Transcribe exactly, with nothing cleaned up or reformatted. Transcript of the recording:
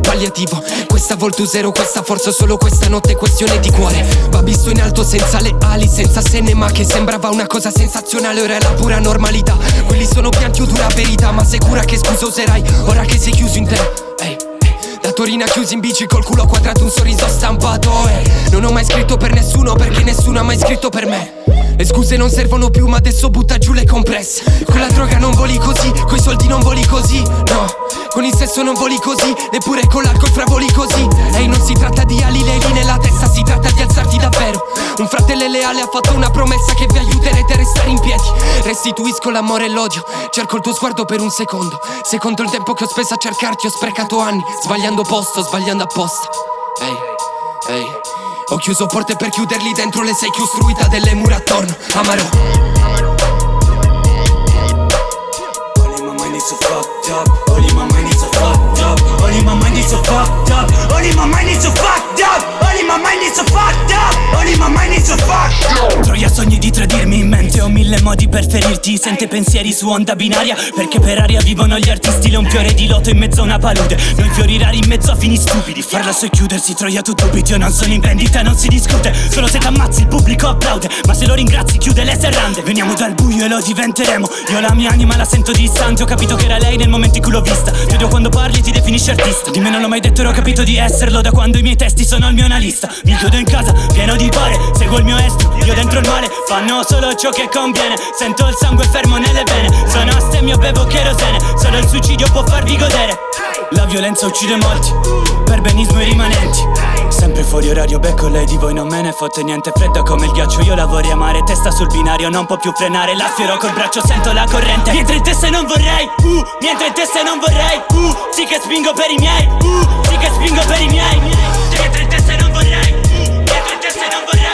palliativo. Questa Voltu zero, questa forza, solo questa notte è questione di cuore. Va visto in alto senza le ali, senza senne, ma che sembrava una cosa sensazionale, ora è la pura normalità. Quelli sono pianti o dura verità, ma sicura che scusa userai ora che sei chiuso in te. Ehi, da Torino a chiusi in bici col culo quadrato, un sorriso stampato. Eh. Non ho mai scritto per nessuno perché nessuno ha mai scritto per me. Le scuse non servono più, ma adesso butta giù le compresse. Con la droga non voli così, coi soldi non voli così, no. Con il sesso non voli così, neppure con l'alcol fravoli così. Ehi, non si tratta di ali, lei lì nella testa, si tratta di alzarti davvero. Un fratello leale ha fatto una promessa che vi aiuterete a restare in piedi. Restituisco l'amore e l'odio, cerco il tuo sguardo per un secondo. Secondo il tempo che ho speso a cercarti, ho sprecato anni, sbagliando posto, sbagliando apposta. Ehi, ehi, ho chiuso porte per chiuderli dentro, le sei costruita delle mura attorno. Amaro. So fucked up, only my mind is so fucked up, only my mind is so fucked up, only my mind is so fucked up, only my mind is so fucked up, only my mind is so fucked up. Troia sogni di tradirmi in mente, ho mille modi per ferirti, sente pensieri su onda binaria, perché per aria vivono gli artisti, le un fiore di loto in mezzo a una palude, noi fiori rari in mezzo a fini stupidi, farla so e chiudersi, Troia tu dubiti, io non sono in vendita, non si discute, solo se t'ammazzi il pubblico applaude, ma se lo ringrazi chiude le serrande, veniamo dal buio e lo diventeremo, io la mia anima la sento distante, ho capito che era lei nel momento in cui l'ho vista. Vedo quando parli e ti definisci artista. Di me non l'ho mai detto e ho capito di esserlo da quando i miei testi sono il mio analista. Mi chiudo in casa, pieno di cuore, seguo il mio estro, io dentro il male. Fanno solo ciò che conviene, sento il sangue fermo nelle vene. Sono astemio, bevo kerosene, solo il suicidio può farvi godere. La violenza uccide molti, perbenismo i rimanenti. Sempre fuori orario, becco lei di voi non me ne fotte niente. Fredda come il ghiaccio, io la vorrei amare. Testa sul binario, non può più frenare. La sfioro col braccio, sento la corrente. Niente in te se non vorrei, uh, niente in te se non vorrei, uh, sì che spingo per i miei, uh, sì che spingo per i miei. Niente in te se non vorrei, uh, niente in te se non vorrei.